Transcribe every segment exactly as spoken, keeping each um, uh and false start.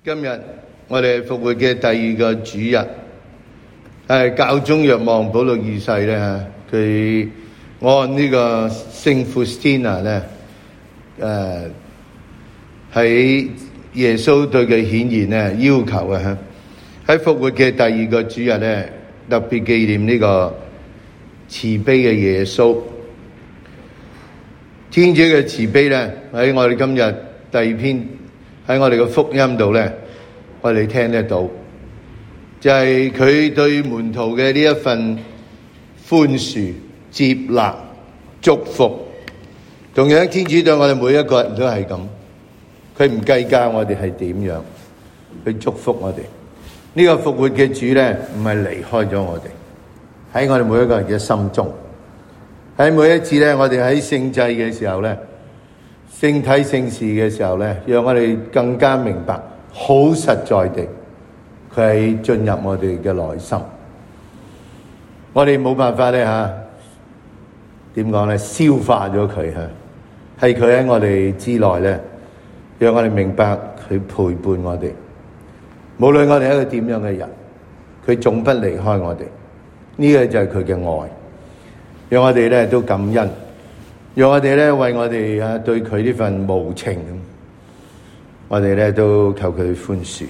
今日我哋復活嘅第二個主日，係教宗若望保祿二世咧，佢按呢個聖福斯丁娜咧，誒喺耶穌對佢顯現咧要求啊，喺復活嘅第二個主日咧，特別紀念呢個慈悲嘅耶穌。天主嘅慈悲咧，喺我哋今日第二篇喺我哋嘅福音度咧，我哋聽得到，就係佢對門徒嘅呢一份寬恕、接納、祝福。同樣天主對我哋每一個人都係咁，佢唔計較我哋係點樣去祝福我哋。呢個復活嘅主咧，唔係離開咗我哋，喺我哋每一個人嘅心中。喺每一次咧，我哋喺聖祭嘅時候咧，聖體聖事嘅時候咧，讓我哋更加明白，好實在地，佢係進入我哋嘅內心。我哋冇辦法咧吓，點講咧？消化咗佢吓，係佢喺我哋之內咧，讓我哋明白佢陪伴我哋。無論我哋係一個點樣嘅人，佢總不離開我哋。呢個就係佢嘅愛。讓我哋咧都感恩，讓我哋咧為我哋啊對佢呢份無情，我哋咧都求佢寬恕。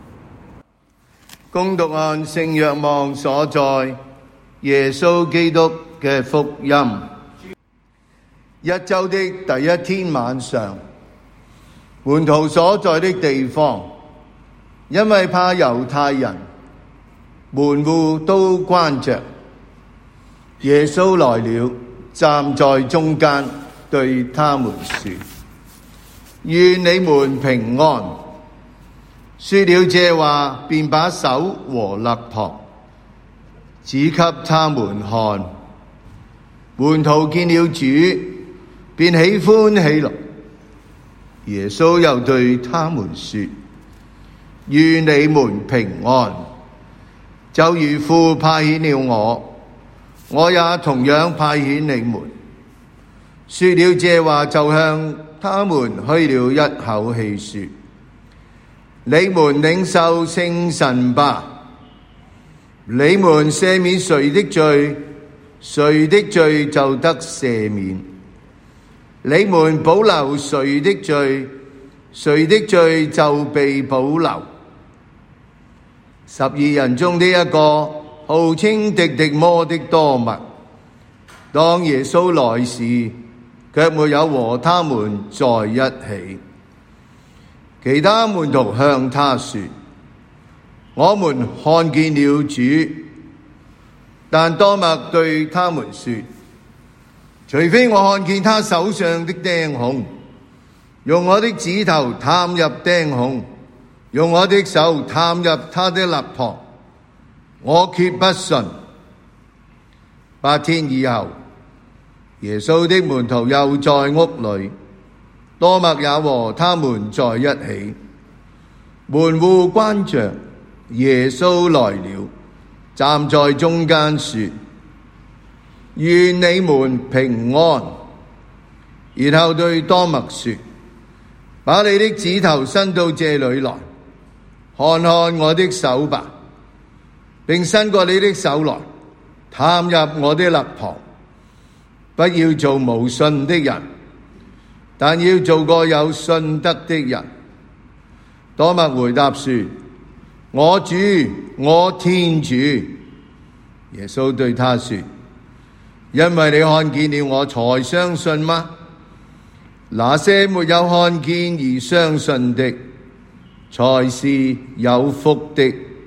恭讀按聖若望所在耶穌基督嘅福音。一周的第一天晚上，門徒所在的地方，因為怕猶太人，門戶都關着。耶穌來了，站在中間，對他們說：願你們平安。說了這話，便把手和肋旁指給他們看。門徒見了主，便喜歡起來。耶穌又對他們說：願你們平安。就如父派遣了我，我也同樣派遣你們。說了這話，就向他們噓了一口氣，說：你們領受聖神吧。你們赦免誰的罪，誰的罪就得赦免；你們保留誰的罪，誰的罪就被保留。十二人中的一個，號稱狄狄摩的多默，當耶穌來時，卻沒有和他們在一起。其他門徒向他說：我們看見了主。但多默對他們說：除非我看見他手上的釘孔，用我的指頭探入釘孔，用我的手探入他的肋旁，我決不信。八天以後，耶穌的門徒又在屋裏，多默也和他們在一起。門戶關着，耶穌來了，站在中間說：願你們平安。然後對多默說：把你的指頭伸到這裏來，看看我的手吧，並伸過你的手來，探入我的肋旁。不要做無信的人，但要做個有信德的人。多默回答說：我主，我天主。耶穌對他說：因為你看見了我才相信嗎？那些沒有看見而相信的，才是有福的。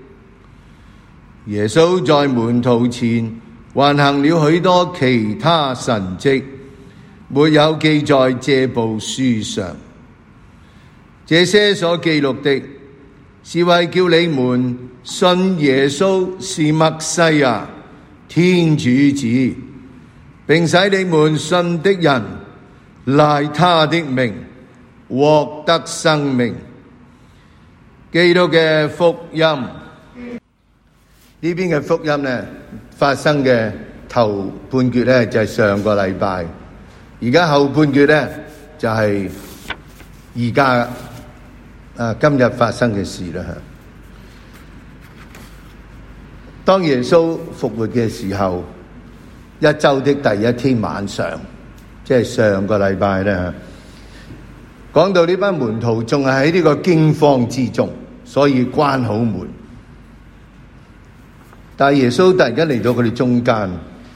耶穌在門徒前還行了許多其他神蹟，沒有記在這部書上。這些所記錄的，是為叫你們信耶穌是默西亞，天主子，並使你們信的人賴他的名獲得生命。基督嘅福音，呢邊嘅福音呢，發生嘅頭半段呢，就係上個禮拜，而家後半段呢，就係而家。 啊今日發生嘅事啦。當耶穌復活嘅時候，一周的第一天晚上，即係上個禮拜咧，講到呢班門徒仲係喺呢個驚慌之中，所以關好門。但係耶穌突然間嚟到佢哋中間，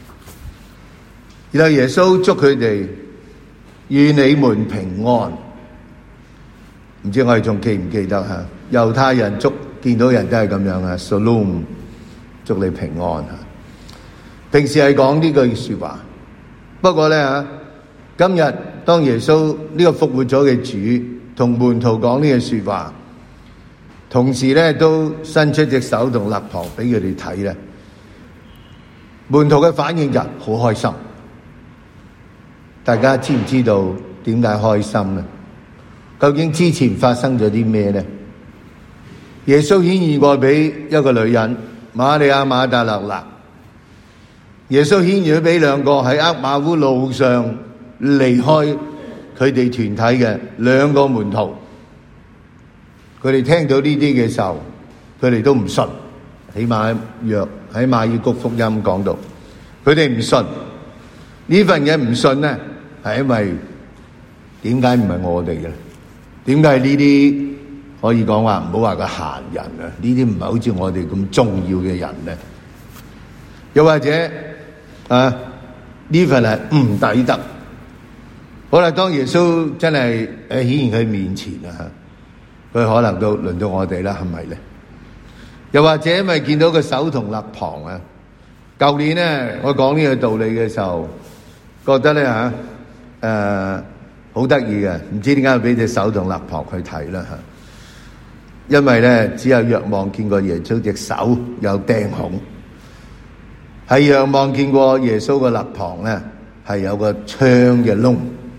然後耶穌祝佢哋願你們平安。唔知我哋仲記唔記得吓？猶太人祝見到人都係咁樣啊 ，Shalom， 祝你平安吓。平時係講呢句說話，不過咧吓，今日當耶穌呢個復活咗嘅主同門徒講呢句說話，同時咧都伸出隻手同肋旁俾佢哋睇咧，門徒嘅反應就好開心。大家知唔知道點解開心咧？究竟之前發生咗啲咩咧？耶穌顯現過俾一個女人瑪利亞瑪達肋納，耶穌顯現咗俾兩個喺厄瑪烏路上離開佢哋團體嘅兩個門徒。佢哋聽到呢啲嘅時候，佢哋都唔信。起碼約喺馬爾谷福音講到，佢哋唔信。呢份嘢唔信咧，係因為點解唔係我哋嘅咧？點解呢啲可以講話唔好話個閒人啊？呢啲唔係好似我哋咁重要嘅人咧？又或者啊，呢份係唔抵得。好啦，當耶穌真係誒顯現佢面前啊，佢可能都輪到我哋啦，係咪咧？又或者因為見到個手同肋旁啊？舊年咧，我講呢個道理嘅時候，覺得咧吓誒好得意嘅，唔知點解俾隻手同肋旁去睇啦吓。因為咧，只有若望見過耶穌隻手有釘孔，係若望見過耶穌個肋旁咧係有個槍嘅窿，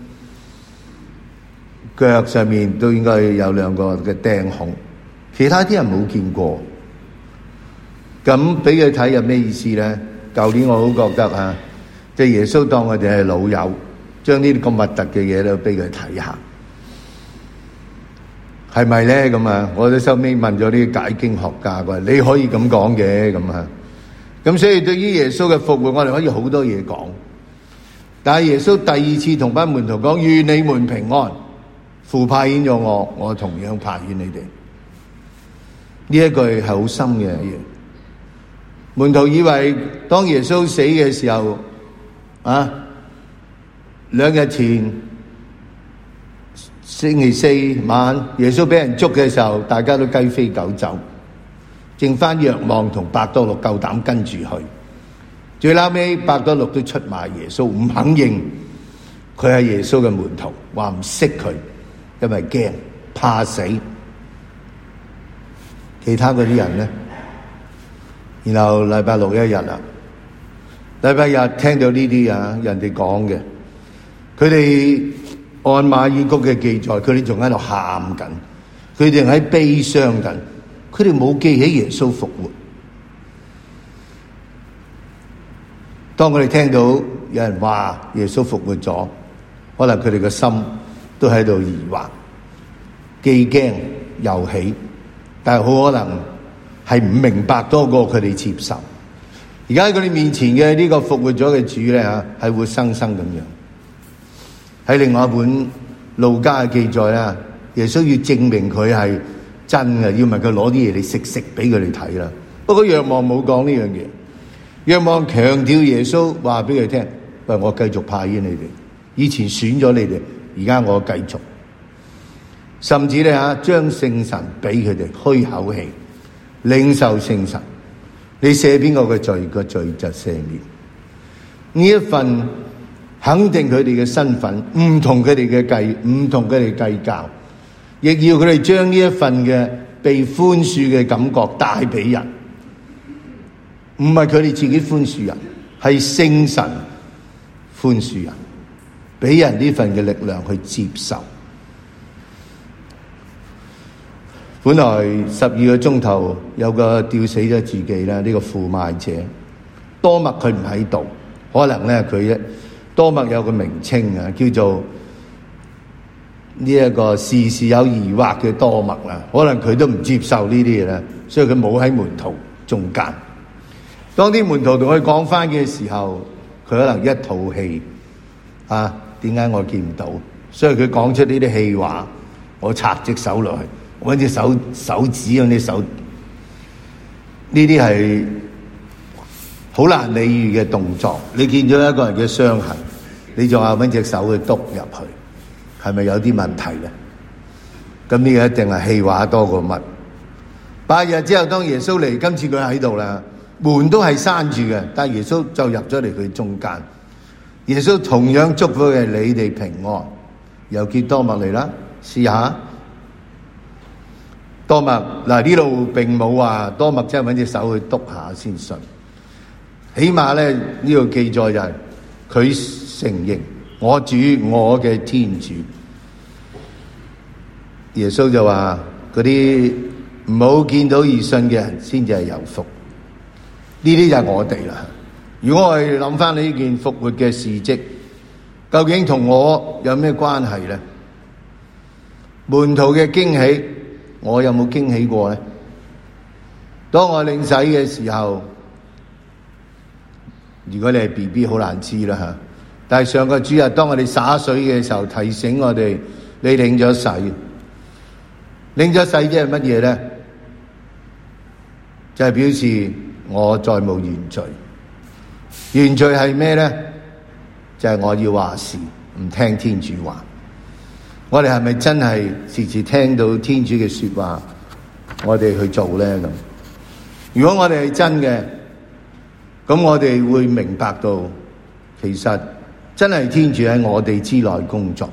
腳上面都應該有兩個嘅釘孔，其他啲人冇見過。咁俾佢睇有咩意思咧？舊年我好覺得啊，即係耶穌當我哋係老友，將呢啲咁核突嘅嘢都俾佢睇下，係咪咧？咁啊，我都收尾問咗啲解經學家，佢話你可以咁講嘅咁啊。咁所以對於耶穌嘅復活，我哋可以好多嘢講。但係耶穌第二次同班門徒講：願你們平安，父派遣咗我，我同樣派遣你哋。呢一句係好深嘅嘢。門徒以為當耶穌死嘅時候，啊，兩日前星期四晚耶穌俾人捉嘅時候，大家都雞飛狗走，剩翻若望同伯多祿夠膽跟住去。最後尾伯多祿都出賣耶穌，唔肯認佢係耶穌嘅門徒，話唔識佢，因為驚怕死。其他嗰啲人咧？然後禮拜六一日啦，禮拜日聽到呢啲啊，人哋講嘅，佢哋按馬爾谷嘅記載，佢哋仲喺度喊緊，佢哋喺悲傷緊，佢哋冇記起耶穌復活。當佢哋聽到有人話耶穌復活咗，可能佢哋個心都喺度疑惑，既驚又喜，但係好可能係唔明白多過佢哋接受。而家喺佢哋面前嘅呢個復活咗嘅主咧吓，係活生生咁樣。喺另外一本路加嘅記載啦，耶穌要證明佢係真嘅，要問佢攞啲嘢嚟食食俾佢哋睇啦。不過若望冇講呢樣嘢，若望強調耶穌話俾佢聽：喂，我繼續派遣你哋，以前選咗你哋，而家我繼續。甚至咧吓，將聖神俾佢哋，虛口氣。領受聖神，你赦邊個嘅罪，個罪就赦免。呢一份肯定佢哋嘅身份，唔同佢哋嘅計，唔同佢哋計較，亦要佢哋將呢一份嘅被寬恕嘅感覺帶俾人。唔係佢哋自己寬恕人，係聖神寬恕人，俾人呢份嘅力量去接受。本來十二個鐘頭有個吊死咗自己啦，呢個負賣者多默佢唔喺度，可能咧佢一多默有個名稱啊，叫做呢一個事事有疑惑嘅多默啦，可能佢都唔接受呢啲嘢啦，所以佢冇喺門徒中間。當啲門徒同佢講翻嘅時候，佢可能一肚氣啊，點解我見唔到？所以佢講出呢啲氣話，我插隻手落去，我揾隻手手指嗰啲手，呢啲係好難理喻嘅動作。你見咗一個人嘅傷痕，你仲話揾隻手去篤入去，係咪有啲問題咧？咁呢個一定係氣話多過乜。八日之後，當耶穌嚟，今次佢喺度啦，門都係閂住嘅，但係耶穌就入咗嚟佢中間。耶穌同樣祝福嘅你哋平安。又叫多默嚟啦，試下多默嗱，呢度並冇話多默真係揾隻手去篤下先信，起碼咧呢度記載就係佢承認我主我嘅天主。耶穌就話嗰啲唔好見到而信嘅人先至係有福，呢啲就係我哋啦。如果我哋諗翻呢件復活嘅事蹟，究竟同我有咩關係呢？門徒嘅驚喜，我有冇驚喜過呢？當我領洗嘅時候，如果你係 B B 好難知啦吓。但係上個主日，當我哋灑水嘅時候，提醒我哋你領咗洗，領咗洗即係乜嘢呢？就係表示我再冇原罪。原罪係咩呢？就係我要話事，唔聽天主話。我哋係咪真係時時聽到天主嘅說話，我哋去做呢？咁如果我哋係真嘅，咁我哋會明白到，其實真係天主喺我哋之內工作。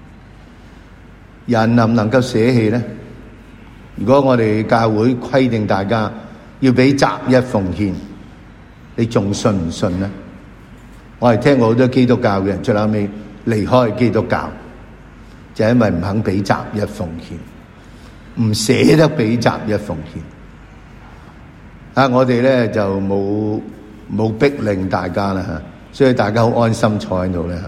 人能唔能夠捨棄呢？如果我哋教會規定大家要俾擇一奉獻，你仲信唔信呢？我係聽過好多基督教嘅人最後尾離開基督教，就係因為唔肯俾擇一奉獻，唔捨得俾擇一奉獻。啊，我哋咧就冇冇逼令大家啦吓，所以大家好安心坐喺度咧吓。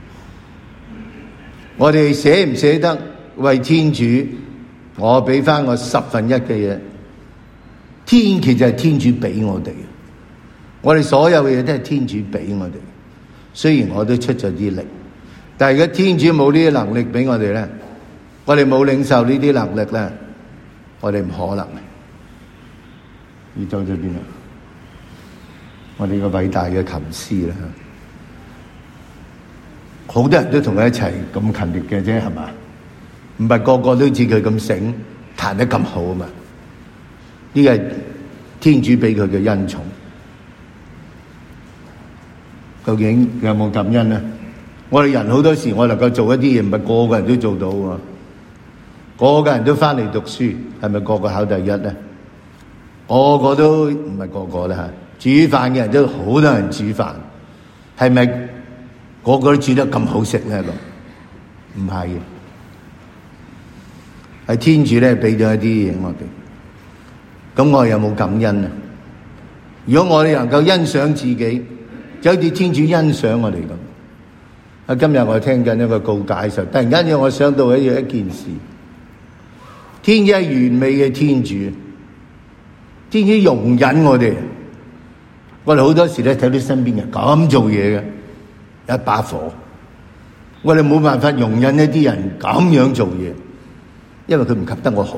我哋捨唔捨得為天主，我俾翻我十分一嘅嘢，天其實係天主俾我哋，我哋所有嘅嘢都係天主俾我哋。雖然我都出咗啲力，但係如果天主冇呢啲能力俾我哋咧，我哋冇領受呢啲能力咧，我哋唔可能。你走咗邊啊？我哋個偉大嘅琴師啦，好多人都同佢一齊咁勤力嘅啫，係嘛？唔係個個都似佢咁醒，彈得咁好啊嘛？呢個係天主俾佢嘅恩寵。究竟有冇感恩呢？我哋人好多時我能夠做一啲嘢，唔係個個人都做到喎。個個人都翻嚟讀書，係咪個個考第一呢？個個都唔係個個啦吓。煮飯嘅人都好多人煮飯，係咪個個都煮得咁好食咧？唔係嘅，係天主咧俾咗一啲嘢我哋。咁我哋有冇感恩啊？如果我哋能夠欣賞自己，就好似天主欣賞我哋咁。啊，今日我聽緊一個告解嘅時候，突然間讓我想到一一件事。天主係完美嘅天主，天主容忍我哋。我哋好多時咧睇到身邊人咁做嘢嘅，一把火。我哋冇辦法容忍一啲人咁樣做嘢，因為佢唔及得我好。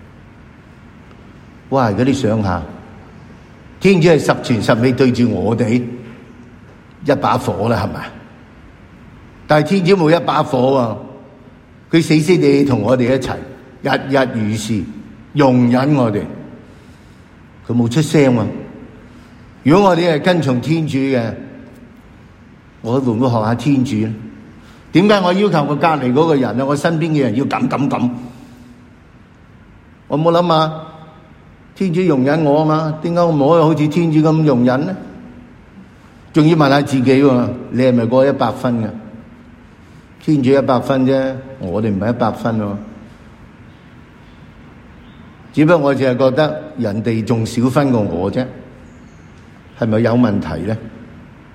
哇！嗰啲想下，天主係十全十美對住我哋一把火啦，係咪？但係天主冇一把火啊，佢死死地同我哋一齊，日日如是容忍我哋，佢冇出聲啊。如果我哋係跟從天主嘅，我會唔會學下天主咧？點解我要求我隔籬嗰個人啊，我身邊嘅人要咁咁咁？我冇諗下，天主容忍我啊嘛？點解我唔可以好似天主咁容忍咧？仲要問下自己喎，你係咪過一百分嘅？天主一百分啫，我哋唔係一百分喎。只不過我淨係覺得人哋仲少分過我啫，係咪有問題咧？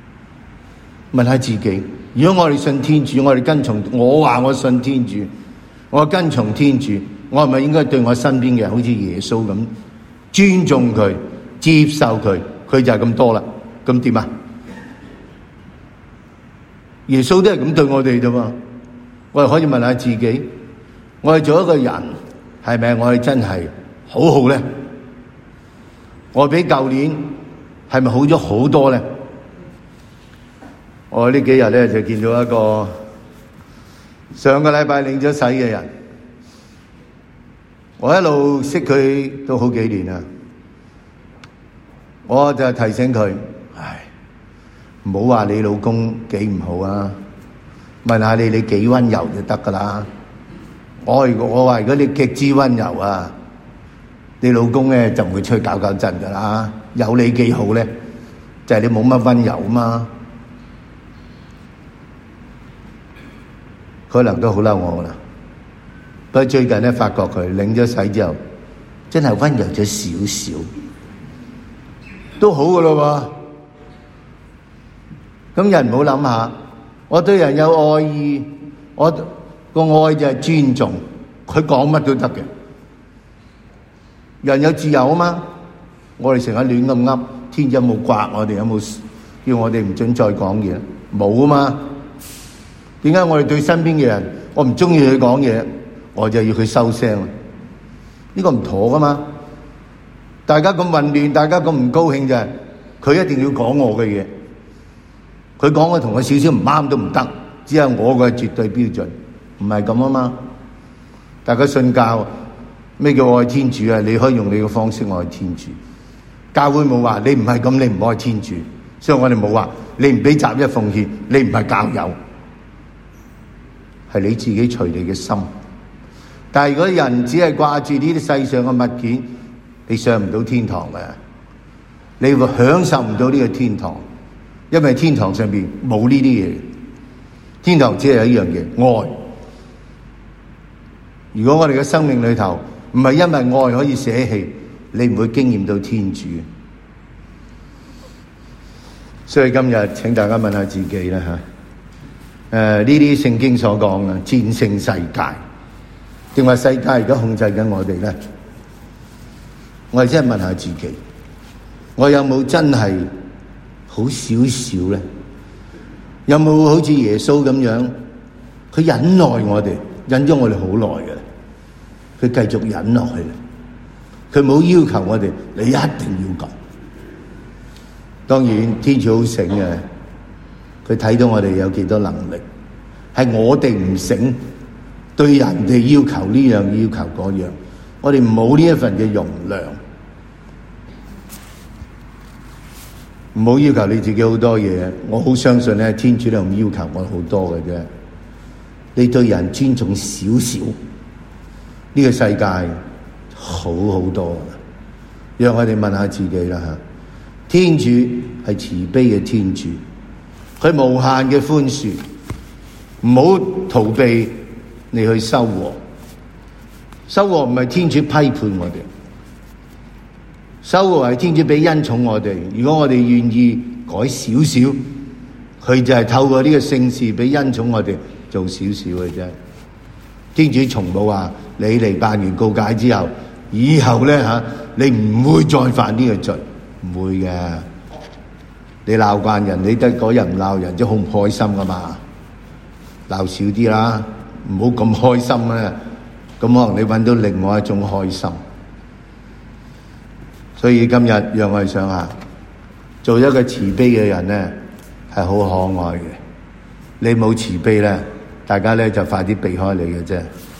問下自己。如果我哋信天主，我哋跟從我話我信天主， 我跟從天主，我係咪應該對我身邊嘅人好似耶穌咁尊重佢、接受佢？佢就係咁多啦，咁點啊？耶穌都係咁對我哋啫嘛。我哋可以問下自己，我哋做一個人係咪我哋真係好好咧？我比舊年係咪好咗好多咧？我呢幾日咧就見到一個上個禮拜領咗洗嘅人，我一路識佢都好幾年啦。我就提醒佢，唉，唔好話你老公幾唔好啊，問下你你幾溫柔就得噶啦。我我話如果你極之溫柔啊，你老公咧就唔會出去搞搞震噶啦。有你幾好咧，就係你冇乜溫柔啊嘛。可能都好嬲我啦，不過最近咧發覺佢領咗洗之後，真係溫柔咗少少，都好噶咯喎。咁人唔好諗下，我對人有愛意，我個愛就係尊重，佢講乜都得嘅。人有自由啊嘛，我哋成日亂咁噏，天有冇刮我哋？有冇叫我哋唔准再講嘢？冇啊嘛。點解我哋對身邊嘅人，我唔中意佢講嘢，我就要佢收聲？呢個唔妥噶嘛！大家咁混亂，大家咁唔高興就係，佢一定要講我嘅嘢，佢講我同佢少少唔啱都唔得，只有我嘅絕對標準，唔係咁啊嘛！大家信教，咩叫愛天主啊？你可以用你嘅方式愛天主。教會冇話你唔係咁，你唔愛天主，所以我哋冇話你唔俾雜一奉獻，你唔係教友。係你自己隨你嘅心，但係如果人只係掛住呢啲世上嘅物件，你上唔到天堂嘅，你會享受唔到呢個天堂，因為天堂上邊冇呢啲嘢，天堂只係有一樣嘢，愛。如果我哋嘅生命裏頭唔係因為愛可以捨棄，你唔會經驗到天主。所以今日請大家問下自己啦吓。誒，呢啲聖經所講嘅戰勝世界，定話世界而家控制緊我哋咧？我哋真係問下自己，我有冇真係好少少咧？有冇好似耶穌咁樣，佢忍耐我哋，忍咗我哋好耐嘅，佢繼續忍落去，佢冇要求我哋，你一定要咁。當然天主好醒嘅。佢睇到我哋有幾多能力，係我哋唔醒，對人哋要求呢樣要求嗰樣，我哋冇呢一份嘅容量，唔好要求你自己好多嘢。我好相信咧，天主都唔要求我好多嘅啫。你對人尊重少少，呢個世界好好多。讓我哋問下自己啦吓，天主係慈悲嘅天主。佢無限嘅寬恕，唔好逃避你去修和。修和唔係天主批判我哋，修和係天主俾恩寵我哋。如果我哋願意改少少，佢就係透過呢個聖事俾恩寵我哋做少少嘅啫。天主從冇話你嚟辦完告解之後，以後咧吓你唔會再犯呢個罪，唔會嘅。你鬧慣人，你得嗰日唔鬧人，即係好唔開心噶嘛？鬧少啲啦，唔好咁開心咧。咁可能你搵到另外一種開心。所以今日讓我哋想下，做一個慈悲嘅人咧，係好可愛嘅。你冇慈悲咧，大家咧就快啲避開你嘅啫。